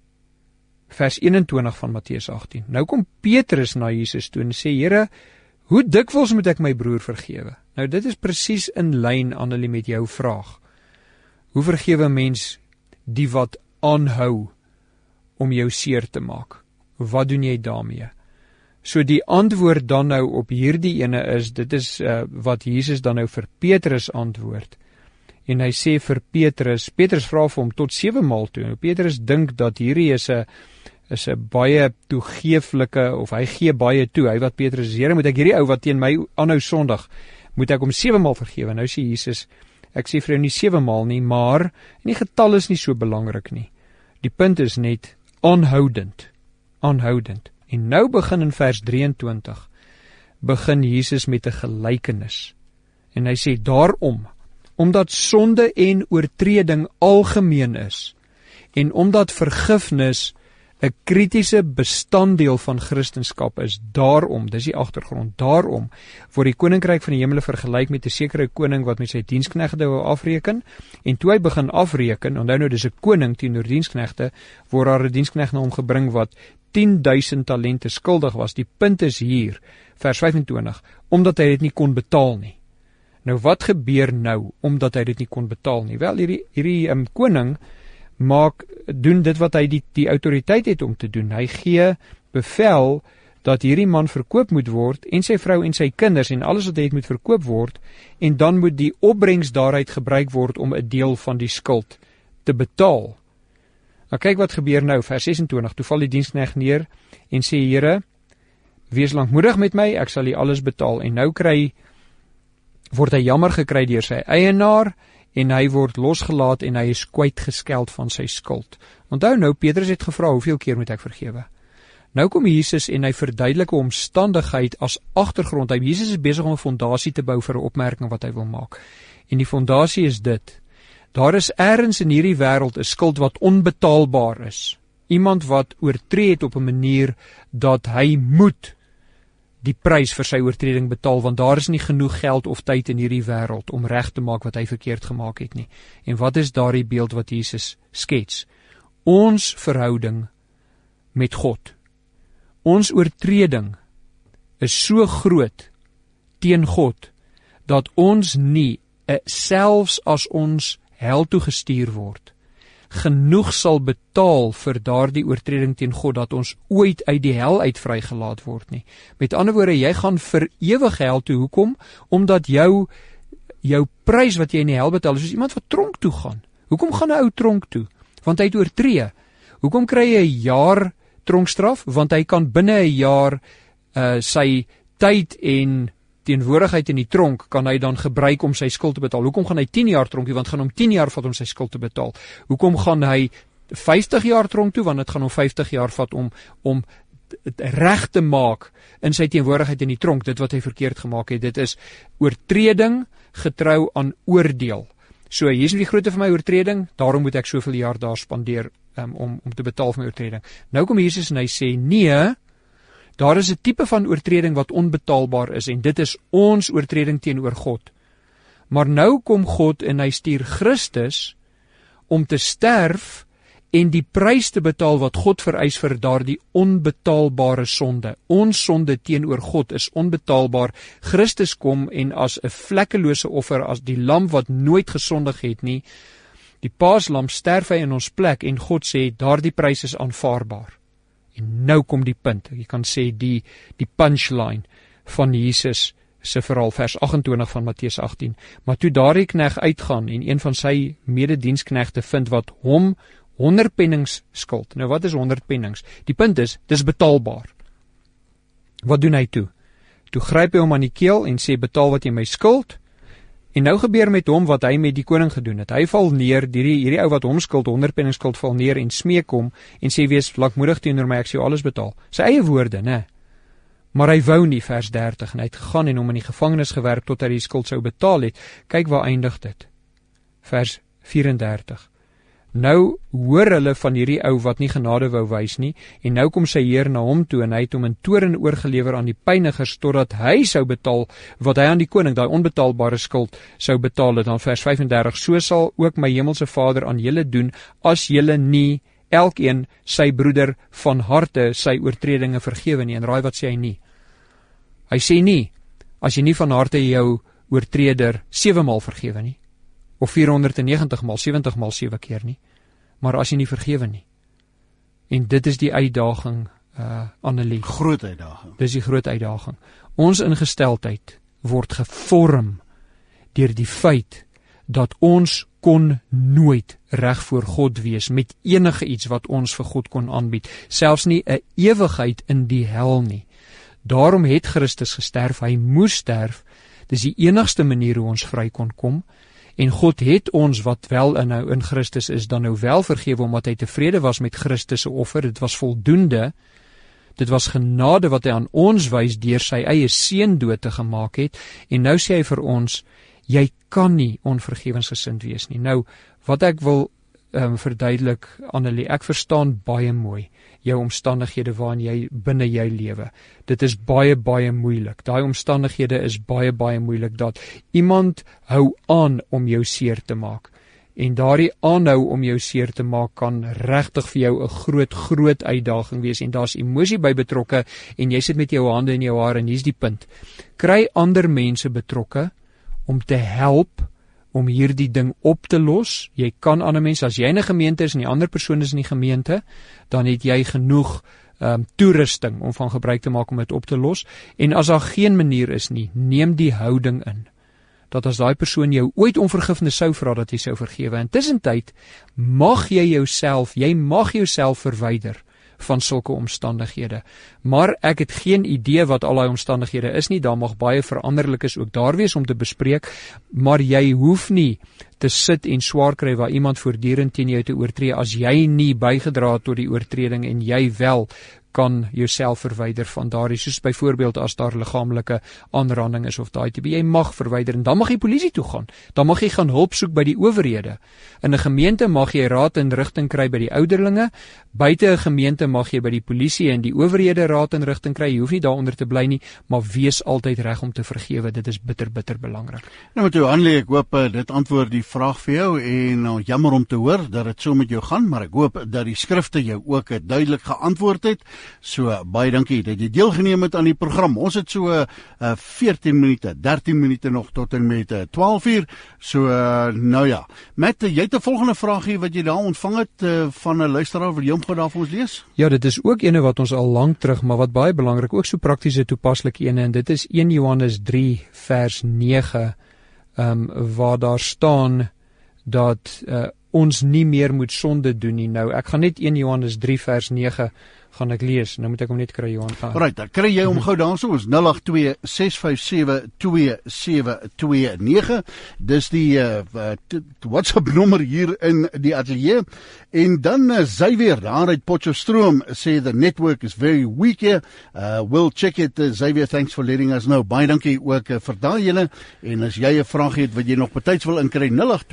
Vers 21 van Matteus 18. Nou kom Petrus na Jesus toe en sê, Here, hoe dikwels moet ek my broer vergewe? Nou dit is presies in lyn, Annelie, met jou vraag. Hoe vergewe mens die wat aanhou om jou seer te maak? Wat doen jy daarmee? So die antwoord dan nou op hierdie ene is, dit is wat Jesus dan nou vir Petrus antwoord. En hy sê vir Petrus vra vir hom tot 7 maal toe. Nou Petrus dink dat hierdie is 'n baie toegeeflike, of hy gee baie toe. Hy wat Petrus sê, Here, moet ek hierdie ou wat teen my aanhou sondig, moet ek hom 7 maal vergewe? Nou sê Jesus, ek sê vir jou nie 7 maal nie, maar, en die getal is nie so belangrik nie. Die punt is net aanhoudend. En nou begin in vers 23, begin Jesus met 'n gelykenis. En hy sê, daarom, omdat sonde en oortreding algemeen is, en omdat vergifnis 'n kritiese bestanddeel van Christendom is daarom, dis die agtergrond, daarom word die koninkryk van die hemele vergelyk met 'n sekere koning wat met sy diensknegte wou afreken, en toe hy begin afreken, onthou nou dis 'n koning teenoor diensknegte, word daar 'n diensknegt na hom gebring wat 10.000 talente skuldig was. Die punt is hier, vers 25, omdat hy dit nie kon betaal nie. Nou wat gebeur nou, omdat hy dit nie kon betaal nie? Wel, hierdie koning doen dit wat hy die autoriteit het om te doen. Hy gee bevel dat hierdie man verkoop moet word, en sy vrou en sy kinders, en alles wat hy het moet verkoop word, en dan moet die opbrengs daaruit gebruik word om 'n deel van die skuld te betaal. Nou kyk wat gebeur nou, vers 26, toe val die diensknegt neer, en sê, Here, wees lankmoedig met my, ek sal u alles betaal, en nou word hy jammer gekry deur sy eienaar, en hy word losgelaat en hy is kwytgeskeld van sy skuld. Onthou nou, Petrus het gevra, hoeveel keer moet ek vergewe? Nou kom Jesus en hy verduidelik 'n omstandigheid as agtergrond. Jesus is besig om 'n fondasie te bou vir 'n opmerking wat hy wil maak. En die fondasie is dit: daar is ergens in hierdie wêreld 'n skuld wat onbetaalbaar is. Iemand wat oortree het op 'n manier dat hy moet die prys vir sy oortreding betaal, want daar is nie genoeg geld of tyd in hierdie wêreld om reg te maak wat hy verkeerd gemaak het nie. En wat is daardie beeld wat Jesus skets? Ons verhouding met God. Ons oortreding is so groot teen God, dat ons nie, selfs as ons hel toe gestuur word, genoeg sal betaal vir daardie oortreding teen God, dat ons ooit uit die hel uit vrygelaat word nie. Met ander woorde, jy gaan vir ewig hel toe. Hoekom? Omdat jou prys wat jy in die hel betaal, is soos iemand wat tronk toe gaan. Hoekom gaan 'n ou tronk toe? Want hy het oortree. Hoekom kry jy 'n jaar tronkstraf? Want hy kan binne 'n jaar sy tyd en teenwoordigheid in die tronk kan hy dan gebruik om sy skuld te betaal. Hoekom gaan hy 10 jaar tronk toe? Want gaan hom 10 jaar vat om sy skuld te betaal. Hoekom gaan hy 50 jaar tronk toe? Want dit gaan hom 50 jaar vat om reg te maak in sy teenwoordigheid in die tronk, dit wat hy verkeerd gemaak het. Dit is oortreding getrou aan oordeel. So, hier is die grootte van my oortreding, daarom moet ek soveel jaar daar spandeer om te betaal vir my oortreding. Nou kom Jesus en hy sê, nee, daar is 'n tipe van oortreding wat onbetaalbaar is, en dit is ons oortreding teenoor God. Maar nou kom God en hy stuur Christus om te sterf en die prys te betaal wat God vereis vir daardie onbetaalbare sonde. Ons sonde teenoor God is onbetaalbaar. Christus kom en as 'n vlekkelose offer, as die lam wat nooit gesondig het nie, die paaslam, sterf hy in ons plek, en God sê, daardie prys is aanvaarbaar. En nou kom die punt, jy kan sê die punchline van Jesus se verhaal, vers 28 van Matteus 18. Maar toe daardie knegt uitgaan en een van sy medediensknegte vind wat hom 100 pennings skuld. Nou wat is 100 pennings? Die punt is, dis betaalbaar. Wat doen hy toe? Toe gryp hy hom aan die keel en sê, betaal wat jy my skuld. En nou gebeur met hom wat hy met die koning gedoen het. Hy val neer, hierdie ou wat hom skuld, 100 pennings skuld, val neer en smeek hom en sê, wees lankmoedig teenoor my, ek sê jou alles betaal. Sy eie woorde, né? Maar hy wou nie, vers 30, en hy het gegaan en hom in die gevangenis gewerp tot hy die skuld sou betaal het. Kyk waar eindig dit. Vers 34. Nou hoor hulle van hierdie ou wat nie genade wou wys nie, en nou kom sy heer na hom toe, en hy het hom in toorn oorgelewer aan die pynigers, totdat hy sou betaal wat hy aan die koning, daai onbetaalbare skuld, sou betaal het. Dan vers 35, so sal ook my hemelse Vader aan julle doen, as julle nie elkeen sy broeder van harte sy oortredinge vergewe nie. En raai wat sê hy nie? Hy sê nie, as jy nie van harte jou oortreder 7 maal vergewe nie, of 490 maal, 70 maal 7 keer nie, maar as jy nie vergewe nie. En dit is die uitdaging, Annelie. Groot uitdaging. Dis die groot uitdaging. Ons ingesteldheid word gevorm deur die feit dat ons kon nooit reg voor God wees met enige iets wat ons vir God kon aanbied, selfs nie 'n ewigheid in die hel nie. Daarom het Christus gesterf, hy moes sterf, dis die enigste manier hoe ons vry kon kom, en God het ons wat wel in Christus is, dan nou wel vergewe, omdat hy tevrede was met Christus se offer. Dit was voldoende, dit was genade wat hy aan ons wys deur sy eie seun dood te gemaak het, en nou sê hy vir ons, jy kan nie onvergewensgesind wees nie. Nou, wat ek wil verduidelik, Annelie, ek verstaan baie mooi jou omstandighede waarin jy binne jy lewe. Dit is baie, baie moeilik. Daai omstandighede is baie, baie moeilik, dat iemand hou aan om jou seer te maak. En daardie aanhou om jou seer te maak kan regtig vir jou 'n groot uitdaging wees, en daar's emosie by betrokke, en jy sit met jou hande in jou hare, en hier's die punt. Kry ander mense betrokke om te help om hierdie ding op te los. Jy kan ander mense, as jy in 'n gemeente is en die ander persoon is in die gemeente, dan het jy genoeg toerusting om van gebruik te maak om dit op te los. En as daar geen manier is nie, neem die houding in, dat as daai persoon jou ooit om vergifnis sou vra, dat jy sou vergewe. En tussentyd mag jy mag jouself verwyder van sulke omstandighede. Maar ek het geen idee wat al daai omstandighede is nie. Daar mag baie veranderlikes ook daar wees om te bespreek, maar jy hoef nie te sit en swaar kry waar iemand voortdurend teen jou te oortree as jy nie bygedra het tot die oortreding en jy wel kan jouself verwyder van daardie, soos byvoorbeeld as daar liggaamlike aanranding is of daai tipe. Jy mag verwyder, en dan mag jy polisie toe gaan. Dan mag jy gaan hulp soek by die owerhede. In 'n gemeente mag jy raad en rigting kry by die ouderlinge. Buite 'n gemeente mag jy by die polisie en die owerhede raad en rigting kry. Jy hoef nie daaronder te bly nie, maar wees altyd reg om te vergewe. Dit is bitter, bitter belangrik. Nou met jou Hanlie, ek hoop dit antwoord die vraag vir jou, en jammer om te hoor dat dit so met jou gaan, maar ek hoop dat die skrifte jou ook duidelik geantwoord het. So, baie dankie dat jy deelgeneem het aan die program. Ons het so 14 minute, 13 minute nog tot en met 12 uur. So, nou ja. Matt, jy het 'n volgende vraagie wat jy daar ontvang het van 'n luisteraar. Wil jy hom gou daar vir ons lees? Ja, dit is ook ene wat ons al lank terug, maar wat baie belangrik, ook so praktiese toepaslike ene, en dit is 1 Johannes 3 vers 9, waar daar staan dat ons nie meer moet sonde doen nie. Nou, ek gaan net 1 Johannes 3 vers 9 gaan ek lees. Nou moet ek hom net kry, Johan. Right, dan kry jy hom gou daarso, is 082-657-2729. Dis die WhatsApp nommer hier in die ateljee. En dan Xavier daar uit Potchefstroom sê the network is very weak here. We'll check it. Xavier, thanks for letting us know. Baie dankie ook vir daai julle. En as jy 'n vraag het wat jy nog betyds wil inkry,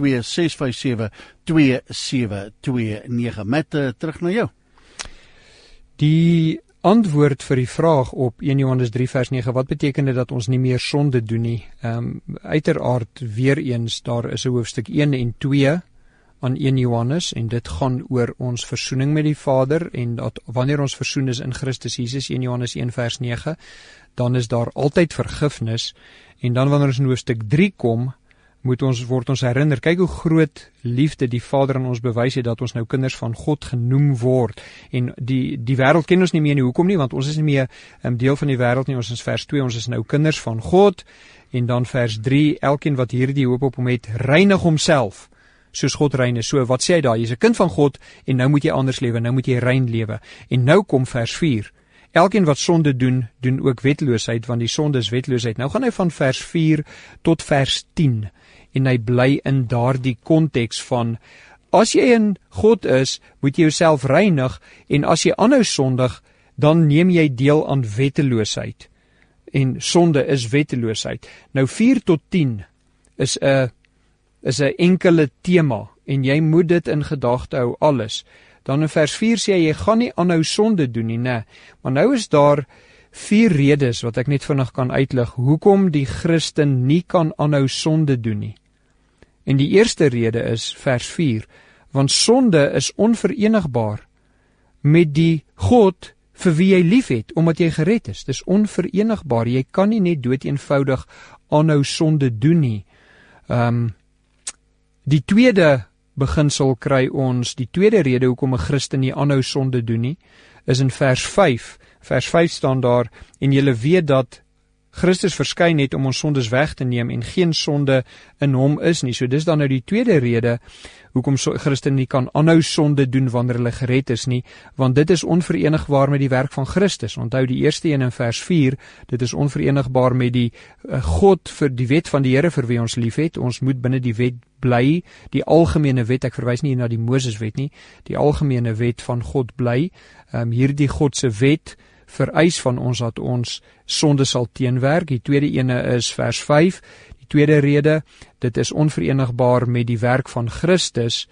082-657-2729. Met terug na jou. Die antwoord vir die vraag op 1 Johannes 3 vers 9, wat beteken dit dat ons nie meer sonde doen nie? Uiteraard weer eens, daar is 'n hoofstuk 1 en 2 aan 1 Johannes, en dit gaan oor ons versoening met die Vader, en dat wanneer ons versoen is in Christus Jesus, 1 Johannes 1 vers 9, dan is daar altyd vergifnis, en dan wanneer ons in hoofstuk 3 kom, word ons herinner, kyk hoe groot liefde die Vader aan ons bewys het, dat ons nou kinders van God genoem word, en die wêreld ken ons nie meer nie. Hoekom nie? Want ons is nie meer deel van die wêreld nie. Ons is vers 2, ons is nou kinders van God, en dan vers 3, elkeen wat hierdie hoop op hom het, reinig homself, soos God rein is. So, wat sê hy daar? Jy's 'n kind van God, en nou moet jy anders lewe, nou moet jy rein lewe. En nou kom vers 4, elkeen wat sonde doen ook wetloosheid, want die sonde is wetloosheid. Nou gaan hy van vers 4 tot vers 10, en hy bly in daardie konteks van, as jy in God is, moet jy jouself reinig, en as jy aanhou sondig, dan neem jy deel aan wetteloosheid, en sonde is wetteloosheid. Nou 4 tot 10 is 'n enkele tema, en jy moet dit in gedagte hou, alles. Dan in vers 4 sê jy gaan nie aanhou sonde doen nie, nee. Maar nou is daar 4 redes wat ek net vinnig kan uitlig, hoekom die Christen nie kan aanhou sonde doen nie. En die eerste rede is vers 4, want sonde is onverenigbaar met die God vir wie jy lief het, omdat jy gered is. Dis onverenigbaar, jy kan nie net doeteenvoudig aanhou sonde doen nie. Die tweede beginsel kry ons, die tweede rede hoekom 'n Christen nie aanhou sonde doen nie, is in vers 5. Vers 5 staan daar, en julle weet dat Christus verskyn het om ons sondes weg te neem, en geen sonde in hom is nie. So dis dan nou die tweede rede hoekom Christen nie kan aanhou sonde doen wanneer hulle gered is nie, want dit is onverenigbaar met die werk van Christus. Onthou die eerste een in vers 4, dit is onverenigbaar met die God vir die wet van die Here vir wie ons lief het. Ons moet binne die wet bly, die algemene wet, ek verwys nie na die Moseswet nie, die algemene wet van God bly. Hierdie God se wet vereis van ons dat ons sonde sal teenwerk. Die tweede ene is vers 5, die tweede rede, dit is onverenigbaar met die werk van Christus,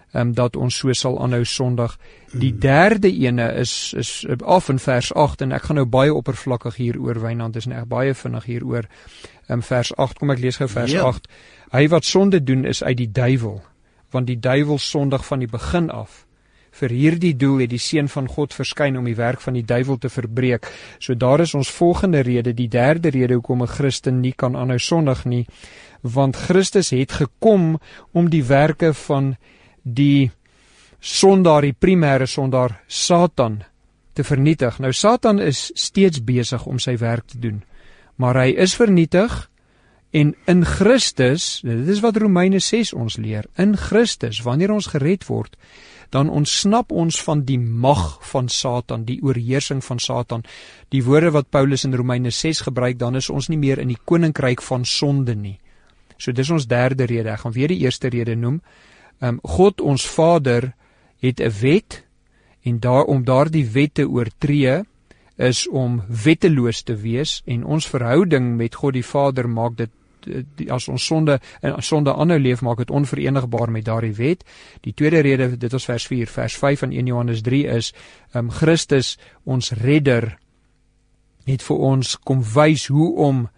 dat ons so sal aanhou sondig. Die derde ene is af in vers 8, en ek gaan nou baie oppervlakkig hieroor, Wynand, is nou baie vinnig hieroor. Vers 8, kom ek lees gou vers 8. Hy wat sonde doen is uit die duiwel, want die duiwel sondig van die begin af. Vir hierdie doel het die Seun van God verskyn om die werk van die duiwel te verbreek. So daar is ons volgende rede, die derde rede hoekom 'n Christen nie kan aanhou sondig nie, want Christus het gekom om die werke van die sondaar, die primêre sondaar, Satan, te vernietig. Nou Satan is steeds besig om sy werk te doen, maar hy is vernietig, en in Christus, dit is wat Romeine 6 ons leer, in Christus, wanneer ons gered word, dan ontsnap ons van die mag van Satan, die oorheersing van Satan. Die woorde wat Paulus in Romeine 6 gebruik, dan is ons nie meer in die koninkryk van sonde nie. So dis ons derde rede. Ek gaan weer die eerste rede noem. God ons Vader het 'n wet, en om daardie wet te oortree is om wetteloos te wees, en ons verhouding met God die Vader maak dit, as ons sonde aanhou leef, maak dit onverenigbaar met daardie wet. Die tweede rede, dit is vers 4, vers 5 van 1 Johannes 3 is, Christus, ons redder, het vir ons kom wys hoe om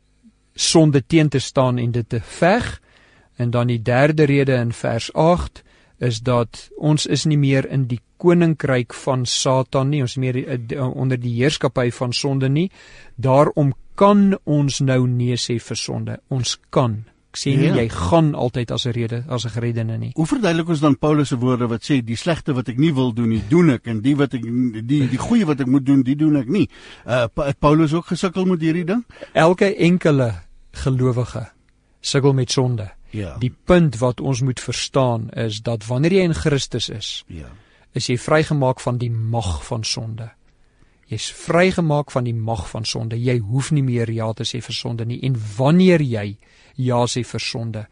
sonde teen te staan en dit te veg. En dan die derde rede in vers 8 is dat ons is nie meer in die koninkryk van Satan nie, ons is meer onder die heerskappy van sonde nie. Daarom kan ons nou nee sê vir sonde. Ons kan. Ek sê nie, jy gaan altyd as 'n rede, as 'n gereddene nie. Hoe verduidelik ons dan Paulus se woorde wat sê, die slegte wat ek nie wil doen nie, doen ek, en die goeie wat ek moet doen, die doen ek nie. Het Paulus ook gesukkel met hierdie ding? Elke enkele gelowige sukkel met sonde. Ja. Die punt wat ons moet verstaan is dat wanneer jy in Christus is, is jy vrygemaak van die mag van sonde. Jy is vrygemaak van die mag van sonde. Jy hoef nie meer ja te sê vir sonde nie. En wanneer jy ja sê vir sonde,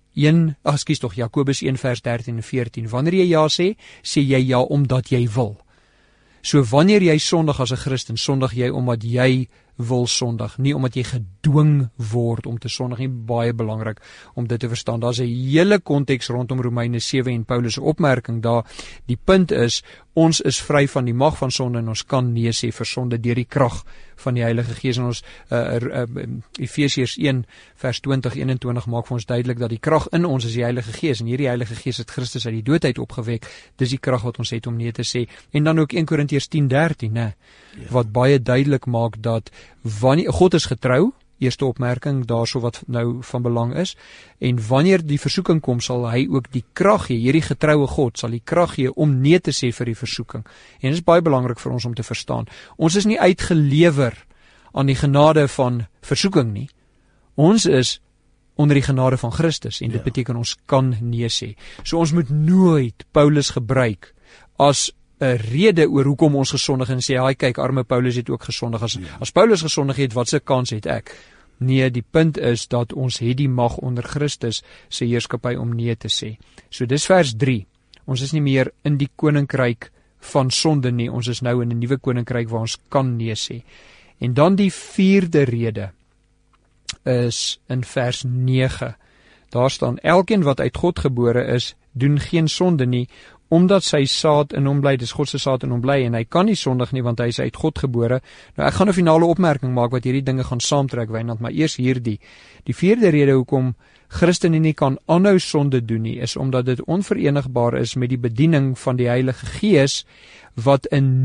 Jakobus 1 vers 13 en 14, wanneer jy ja sê, sê jy ja omdat jy wil. So wanneer jy sondig as 'n Christen, sondig jy omdat jy wil sondig, nie omdat jy gedwing word om te sondig nie. Baie belangrik om dit te verstaan. Daar's 'n hele konteks rondom Romeine 7 en Paulus se opmerking daar. Die punt is, ons is vry van die mag van sonde en ons kan nee sê vir sonde deur die krag van die Heilige Gees. En ons Efesiërs 1 vers 20-21 maak vir ons duidelik dat die krag in ons is die Heilige Gees, en hierdie Heilige Gees het Christus uit die doodheid opgewek. Dis die krag wat ons het om nee te sê. En dan ook 1 Korintiërs 10:13, wat baie duidelik maak dat wanneer God is getrou, eerste opmerking daarso wat nou van belang is, en wanneer die versoeking kom, sal hy ook die krag gee, hierdie getroue God sal die krag gee om nee te sê vir die versoeking. En dit is baie belangrik vir ons om te verstaan. Ons is nie uitgelewer aan die genade van versoeking nie. Ons is onder die genade van Christus, en dit beteken ons kan nee sê. So ons moet nooit Paulus gebruik as 'n rede oor hoekom ons gesondig en sê, "Haai, kyk, arme Paulus het ook gesondig. As Paulus gesondig het, wat 'n kans het ek?" Nee, die punt is dat ons het die mag onder Christus se heerskappy om nee te sê. So dis vers 3. Ons is nie meer in die koninkryk van sonde nie. Ons is nou in 'n nuwe koninkryk waar ons kan nee sê. En dan die vierde rede is in vers 9. Daar staan, elkeen wat uit God gebore is, doen geen sonde nie, omdat sy saad in hom bly, dis God se saad in hom bly, en hy kan nie sondig nie, want hy is uit God gebore. Nou ek gaan 'n finale opmerking maak wat hierdie dinge gaan saamtrek, Wynand, maar eers hierdie. Die vierde rede hoekom Christene nie kan aanhou sonde doen nie, is omdat dit onverenigbaar is met die bediening van die Heilige Gees, wat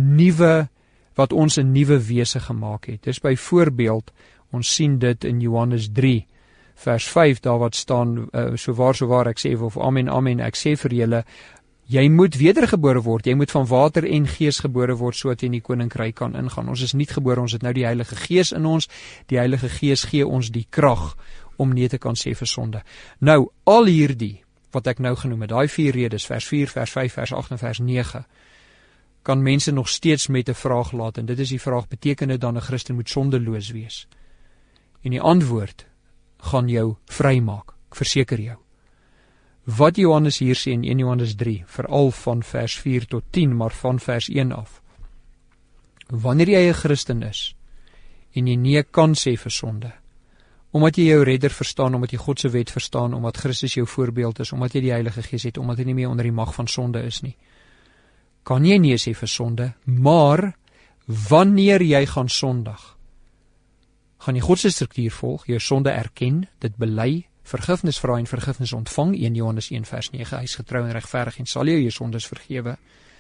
ons 'n nuwe wese gemaak het. Dis byvoorbeeld, ons sien dit in Johannes 3, vers 5, daar wat staan, so waar ek sê, of amen, amen, ek sê vir julle, jy moet wedergebore word, jy moet van water en gees gebore word, sodat jy in die koninkryk kan ingaan. Ons is nie gebore, ons het nou die Heilige Gees in ons, die Heilige Gees gee ons die krag om nee te kan sê vir sonde. Nou, al hierdie, wat ek nou genoem het, daai 4 redes, vers 4, vers 5, vers 8 en vers 9, kan mense nog steeds met 'n vraag laat, en dit is die vraag, beteken dit dan 'n Christen moet sondeloos wees? En die antwoord gaan jou vrymaak, ek verseker jou. Wat Johannes hier sê in 1 Johannes 3, veral van vers 4 tot 10, maar van vers 1 af. Wanneer jy 'n Christen is, en jy nee kan sê vir sonde, Omdat jy jou redder verstaan, omdat jy God se wet verstaan, omdat Christus jou voorbeeld is, omdat jy die Heilige Gees het, omdat jy nie meer onder die mag van sonde is nie. Kan jy nee sê vir sonde, maar wanneer jy gaan sondig, gaan jy God se struktuur volg, jou sonde erken, dit bely, vergifnis vra en vergifnis ontvang, 1 Johannes 1 vers 9, hy is getrou en regverdig en sal jou sondes vergewe.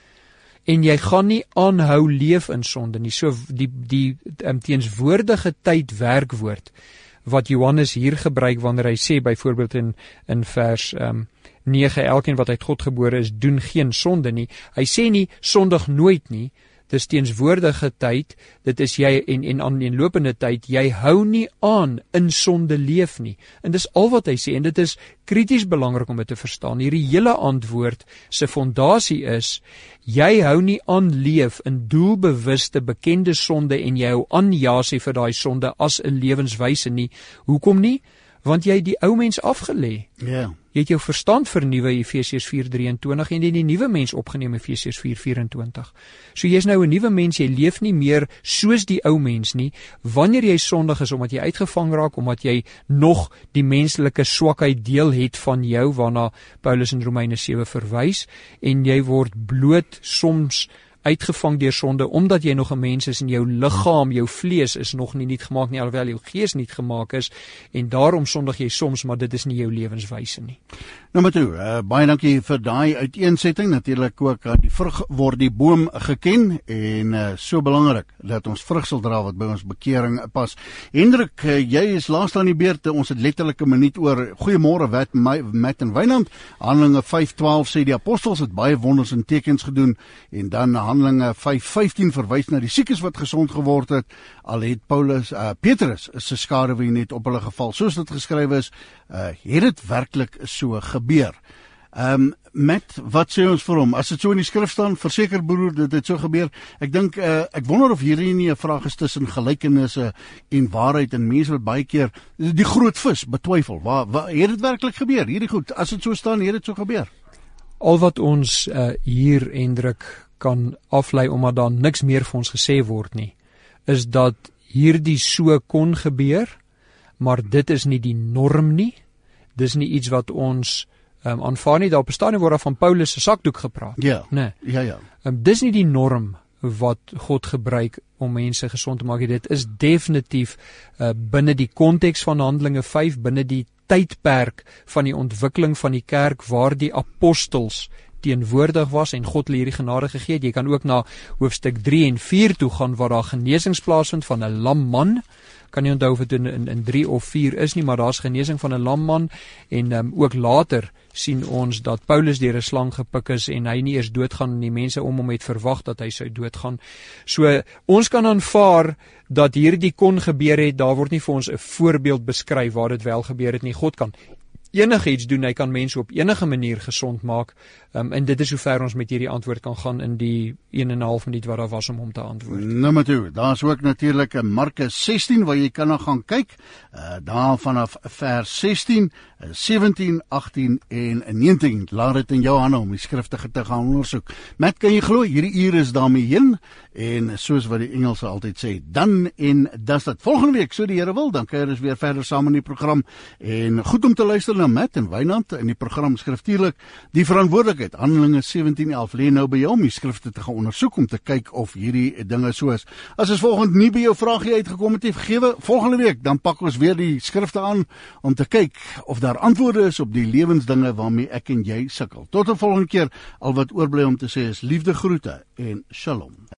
En jy gaan nie aanhou leef in sonde nie, so die teenswoordige tyd werkwoord, wat Johannes hier gebruik wanneer hy sê, byvoorbeeld in vers 9, elkeen wat uit God gebore is, doen geen sonde nie. Hy sê nie, sondig nooit nie, dis teenswoordige tyd, dit is jy, en aan die lopende tyd, jy hou nie aan in sonde leef nie. En dis al wat hy sê, en dit is krities belangrik om dit te verstaan. Hierdie hele antwoord se fondasie is, jy hou nie aan leef in doelbewuste bekende sonde en jy hou aan ja sê vir daai sonde as 'n lewenswyse nie. Hoekom nie? Want jy die ou mens afgelê. Ja. Jy het jou verstand vernuwe, Efesiërs 4:23, en jy die nuwe mens opgeneem, Efesiërs 4:24. So jy is nou 'n nuwe mens, jy leef nie meer soos die ou mens nie. Wanneer jy sondig is, omdat jy uitgevang raak, omdat jy nog die menslike swakheid deel het van jou, waarna Paulus in Romeine 7 verwys, en jy word bloot soms uitgevang deur sonde, omdat jy nog 'n mens is en jou liggaam, jou vlees is nog nie nuut gemaak nie, alhoewel jou gees nuut gemaak is, en daarom sondig jy soms, maar dit is nie jou lewenswyse nie. Nommer 2, baie dankie vir daai uiteensetting, natuurlik ook die vrug word die boom geken, en so belangrik, dat ons vrug sal dra wat by ons bekering pas. Hendrik, jy is laaste aan die beurt, ons het letterlik 'n minuut oor. Goeiemôre, Matt en Wynand. Handelinge 5:12 sê die apostels het baie wonders en tekens gedoen, en dan Handelinge 5:15 verwys na die siekes wat gesond geword het, al het Petrus se skaduwee net op hulle geval, soos dit geskryf is, het dit werklik so gebeur. Matt, wat sê ons vir hom? As dit so in die skrif staan, verseker broer, dit het so gebeur. Ek dink, ek wonder of hierdie nie 'n vraag is tussen gelykenisse en waarheid, en mense wat baie keer die groot vis betwyfel. Het dit werklik gebeur? Hierdie goed, as dit so staan, het dit so gebeur. Al wat ons hier, Hendrik, kan aflei, omdat daar niks meer vir ons gesê word nie, is dat hierdie so kon gebeur, maar dit is nie die norm nie, dis nie iets wat ons aanvaar nie. Daar bestaan nie, word daar van Paulus se sakdoek gepraat. Ja, nee. Ja. Dis nie die norm wat God gebruik om mense gesond te maak. Dit is definitief binne die konteks van Handelinge 5, binne die tydperk van die ontwikkeling van die kerk, waar die apostels teenwoordig was en God hulle hierdie genade gegee het. Jy kan ook na hoofstuk 3 en 4 toe gaan, waar daar genesings plaasvind van 'n lam man. Kan nie onthou of dit in 3 of 4 is nie, maar daar's genesing van 'n lam man, en ook later sien ons dat Paulus deur 'n slang gepik is en hy nie eers doodgaan, en die mense om hom het verwag dat hy sou doodgaan. So ons kan aanvaar dat hierdie kon gebeur het. Daar word nie vir ons 'n voorbeeld beskryf waar dit wel gebeur het nie. God kan enige iets doen, hy kan mense op enige manier gesond maak, en dit is hoe ver ons met hierdie antwoord kan gaan in die 1,5 minuut wat daar was om hom te antwoord. Nommer 2, daar is ook natuurlik in Markus 16 waar jy kan na gaan kyk, daar vanaf vers 16, 17, 18 en 19. Laat dit in jou hande om die skrifte te gaan ondersoek. Matt, kan jy glo, hierdie uur is daarmee heen, en soos wat die Engelse altyd sê, dan en das dit. Volgende week, so die Here wil, dan kuier ons weer verder saam in die program, en goed om te luister na Matt en Wynand in die program skriftuurlik. Die verantwoordelikheid, Handelinge 17:11 lê nou by jou om die skrifte te gaan ondersoek, om te kyk of hierdie dinge so is. As ons volgende nie by jou vraagie uitgekom het, vergewe, volgende week, dan pak ons weer die skrifte aan, om te kyk of daar antwoorde is op die lewensdinge waarmee ek en jy sukkel. Tot 'n volgende keer, al wat oorbly om te sê is liefde, groete en shalom.